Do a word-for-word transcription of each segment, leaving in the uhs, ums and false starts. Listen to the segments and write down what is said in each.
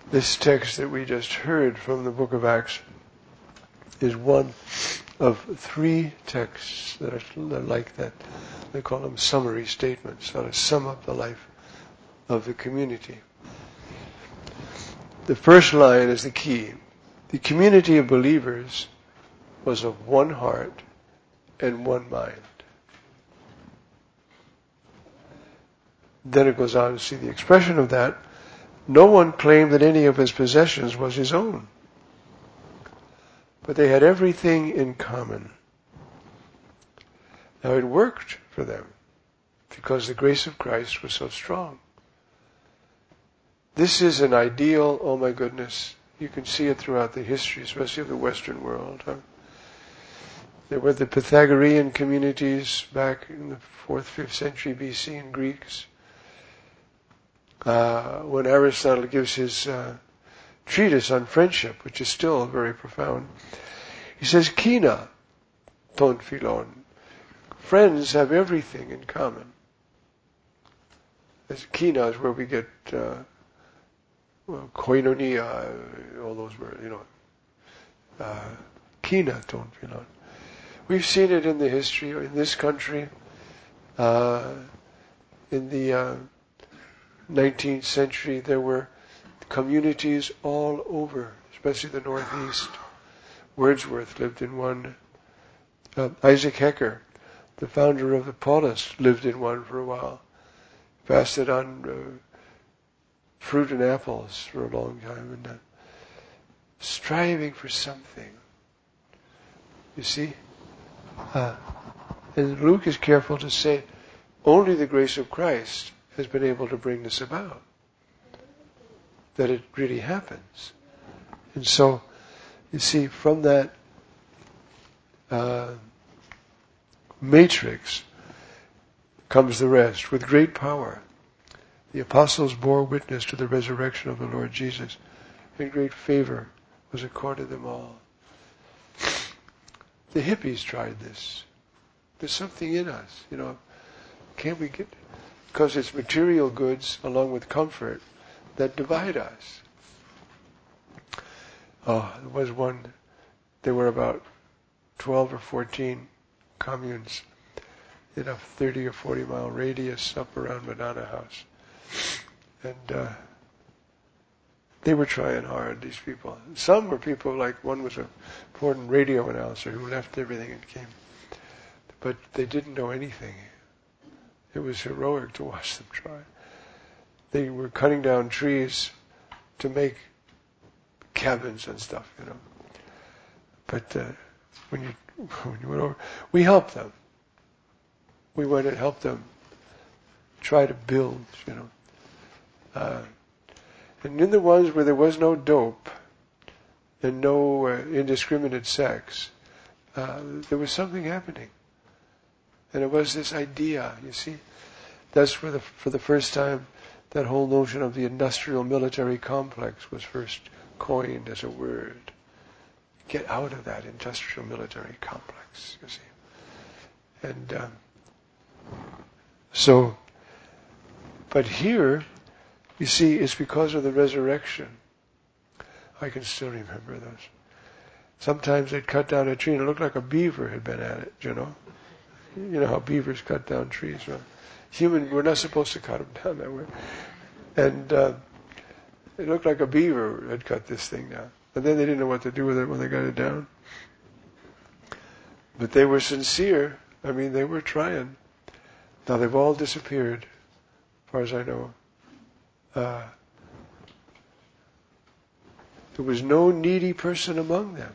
This text that we just heard from the book of Acts is one of three texts that are like that. They call them summary statements, how to sum up the life of the community. The first line is the key. The community of believers was of one heart and one mind. Then it goes on to see the expression of that. No one claimed that any of his possessions was his own, but they had everything in common. Now it worked for them because the grace of Christ was so strong. This is an ideal, oh my goodness, you can see it throughout the history, especially of the Western world. Huh? There were the Pythagorean communities back in the fourth, fifth century B C in Greeks. Uh, when Aristotle gives his uh, treatise on friendship, which is still very profound, he says, Kina, ton philon. Friends have everything in common. As Kina is where we get uh, well, koinonia, all those words, you know. Uh, Kina, ton philon. We've seen it in the history, in this country, uh, in the uh, nineteenth century, there were communities all over, especially the Northeast. Wordsworth lived in one. Uh, Isaac Hecker, the founder of the Paulists, lived in one for a while. Fasted on uh, fruit and apples for a long time, and uh, striving for something. You see? Uh, and Luke is careful to say, only the grace of Christ has been able to bring this about. That it really happens. And so, you see, from that uh, matrix comes the rest. With great power, the apostles bore witness to the resurrection of the Lord Jesus, and great favor was accorded them all. The hippies tried this. There's something in us, you know. Can't we get... Because it's material goods along with comfort that divide us. Oh, there was one, there were about twelve or fourteen communes in a thirty or forty mile radius up around Madonna House. And uh, they were trying hard, these people. Some were people like, one was an important radio announcer who left everything and came. But they didn't know anything. It was heroic to watch them try. They were cutting down trees to make cabins and stuff, you know. But uh, when you when you went over, we helped them. We went and helped them try to build, you know. Uh, and in the ones where there was no dope and no uh, indiscriminate sex, uh, there was something happening. And it was this idea, you see. That's where the, for the first time that whole notion of the industrial military complex was first coined as a word. Get out of that industrial military complex, you see. And um, so, but here, you see, it's because of the resurrection. I can still remember those. Sometimes they'd cut down a tree and it looked like a beaver had been at it, you know. You know how beavers cut down trees, right? Human, we're not supposed to cut them down that way. And uh, it looked like a beaver had cut this thing down. And then they didn't know what to do with it when they got it down. But they were sincere. I mean, they were trying. Now they've all disappeared, as far as I know. Uh, there was no needy person among them.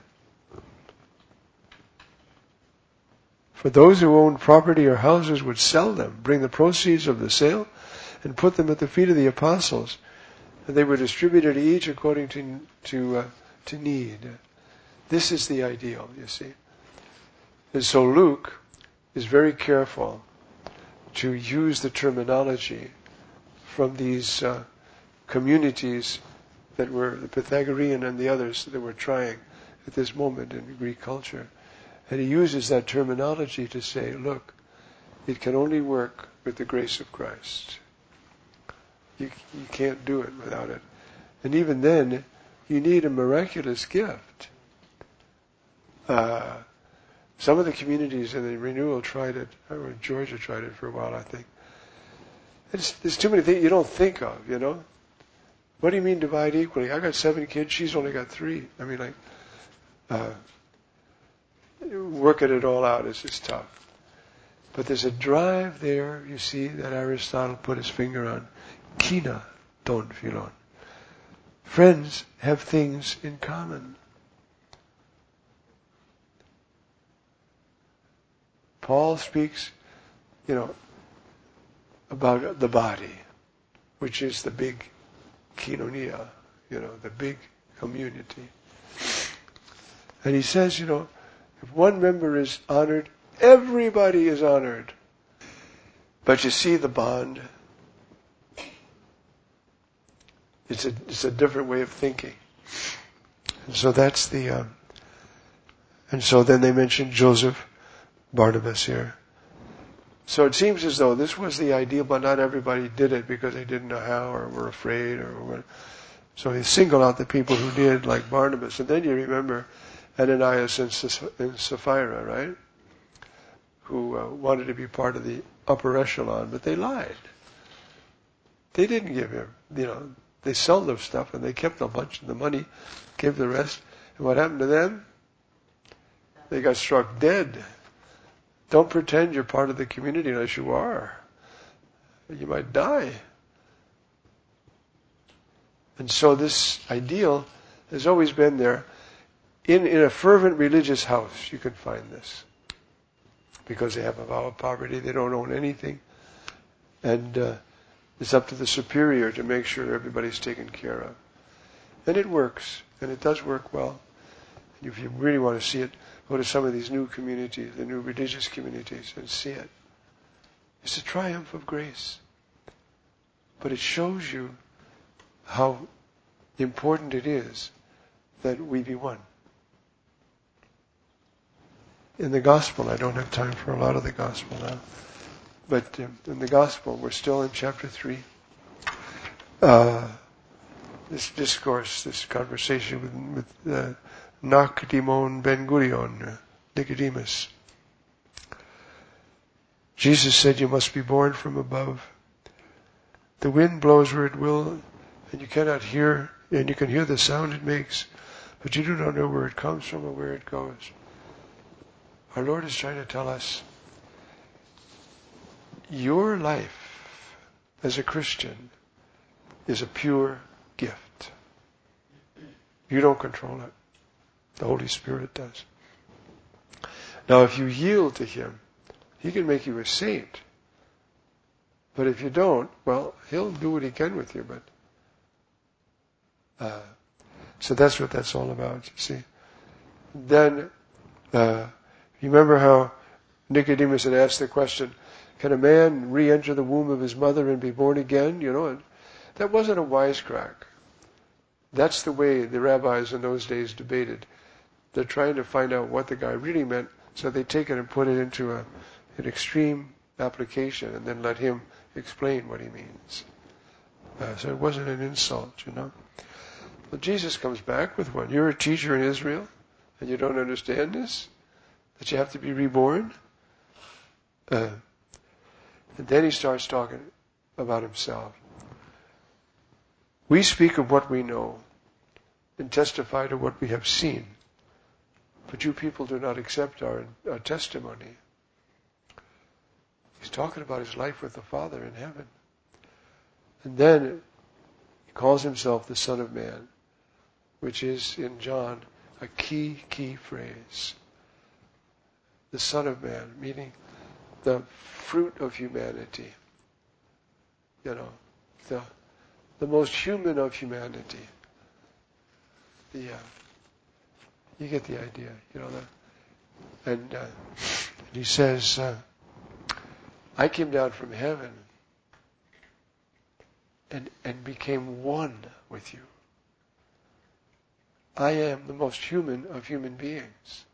For those who owned property or houses would sell them, bring the proceeds of the sale, and put them at the feet of the apostles, and they were distributed to each according to to uh, to need. This is the ideal, you see. And so Luke is very careful to use the terminology from these uh, communities that were the Pythagorean and the others that were trying at this moment in Greek culture. And he uses that terminology to say, look, it can only work with the grace of Christ. You, you can't do it without it. And even then, you need a miraculous gift. Uh, some of the communities in the renewal tried it, or Georgia tried it for a while, I think. It's, there's too many things you don't think of, you know. What do you mean divide equally? I got seven kids, she's only got three. I mean, like, uh, working it all out is just tough. But there's a drive there, you see, that Aristotle put his finger on. Kina ton philon. Friends have things in common. Paul speaks, you know, about the body, which is the big koinonia, you know, the big community. And he says, you know, if one member is honored, everybody is honored. But you see the bond. It's a it's a different way of thinking. And so that's the. Um, and so then they mentioned Joseph, Barnabas here. So it seems as though this was the ideal, but not everybody did it because they didn't know how or were afraid or what. So he singled out the people who did, like Barnabas. And then you remember Ananias and Sapphira, right? Who uh, wanted to be part of the upper echelon, but they lied. They didn't give him, you know, they sold their stuff and they kept a bunch of the money, gave the rest. And what happened to them? They got struck dead. Don't pretend you're part of the community unless you are. You might die. And so this ideal has always been there. In, in a fervent religious house, you can find this. Because they have a vow of poverty, they don't own anything. And uh, it's up to the superior to make sure everybody's taken care of. And it works, and it does work well. If you really want to see it, go to some of these new communities, the new religious communities, and see it. It's a triumph of grace. But it shows you how important it is that we be one. In the gospel, I don't have time for a lot of the gospel now, but um, in the gospel, we're still in chapter three. Uh, this discourse, this conversation with, with uh, Nakdimon Ben Gurion, uh, Nicodemus. Jesus said, you must be born from above. The wind blows where it will, and you cannot hear, and you can hear the sound it makes, but you do not know where it comes from or where it goes. Our Lord is trying to tell us, your life as a Christian is a pure gift. You don't control it. The Holy Spirit does. Now, if you yield to Him, He can make you a saint. But if you don't, well, He'll do what He can with you. But uh, so that's what that's all about, you see. Then, uh, you remember how Nicodemus had asked the question, can a man re-enter the womb of his mother and be born again? You know, that wasn't a wisecrack. That's the way the rabbis in those days debated. They're trying to find out what the guy really meant, so they take it and put it into a, an extreme application and then let him explain what he means. Uh, so it wasn't an insult, you know. But Jesus comes back with one. You're a teacher in Israel, and you don't understand this? That you have to be reborn? Uh, and then he starts talking about himself. We speak of what we know and testify to what we have seen. But you people do not accept our, our testimony. He's talking about his life with the Father in heaven. And then he calls himself the Son of Man, which is in John a key, key phrase. The Son of Man, meaning the fruit of humanity. You know, the the most human of humanity. The uh, you get the idea, you know. The, and uh, he says, uh, "I came down from heaven and and became one with you. I am the most human of human beings."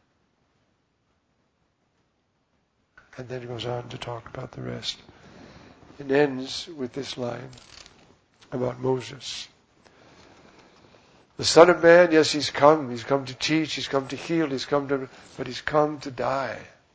And then he goes on to talk about the rest. It ends with this line about Moses. The Son of Man, yes, He's come. He's come to teach. He's come to heal. He's come to, but He's come to die.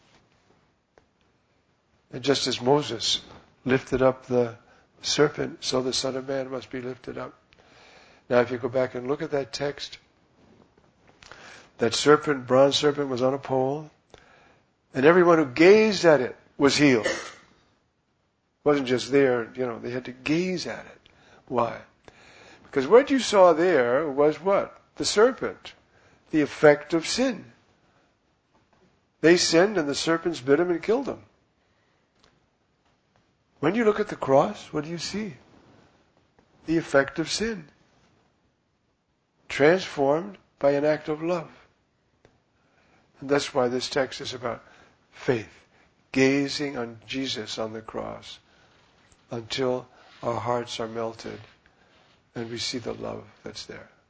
And just as Moses lifted up the serpent, so the Son of Man must be lifted up. Now, if you go back and look at that text, that serpent, bronze serpent, was on a pole, and everyone who gazed at it was healed. It wasn't just there, you know, they had to gaze at it. Why? Because what you saw there was what? The serpent. The effect of sin. They sinned and the serpents bit them and killed them. When you look at the cross, what do you see? The effect of sin. Transformed by an act of love. And that's why this text is about faith. Gazing on Jesus on the cross until our hearts are melted and we see the love that's there.